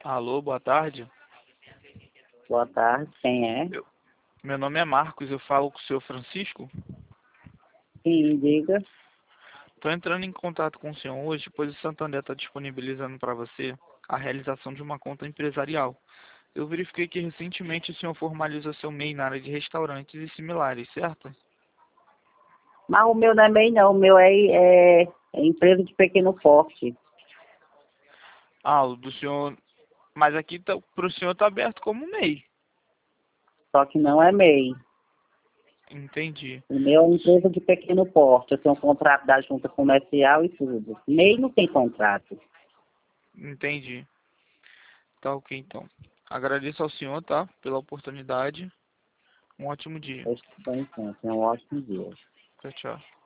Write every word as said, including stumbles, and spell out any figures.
Alô, boa tarde. Boa tarde, quem é? Eu- Meu nome é Marcos, eu falo com o senhor Francisco. Sim, diga. Estou entrando em contato com o senhor hoje, pois o Santander está disponibilizando para você a realização de uma conta empresarial. Eu verifiquei que recentemente o senhor formalizou seu M E I na área de restaurantes e similares, certo? Mas o meu não é M E I não, o meu é, é, é empresa de pequeno porte. Ah, o do senhor... Mas aqui tá, para o senhor está aberto como M E I. Só que não é M E I. Entendi. O meu é empresa de pequeno porte. Eu tenho um contrato da junta comercial e tudo. M E I não tem contrato. Entendi. Tá ok, então. Agradeço ao senhor, tá? Pela oportunidade. Um ótimo dia. Eu estou em conta. É um ótimo dia. Tchau, tchau.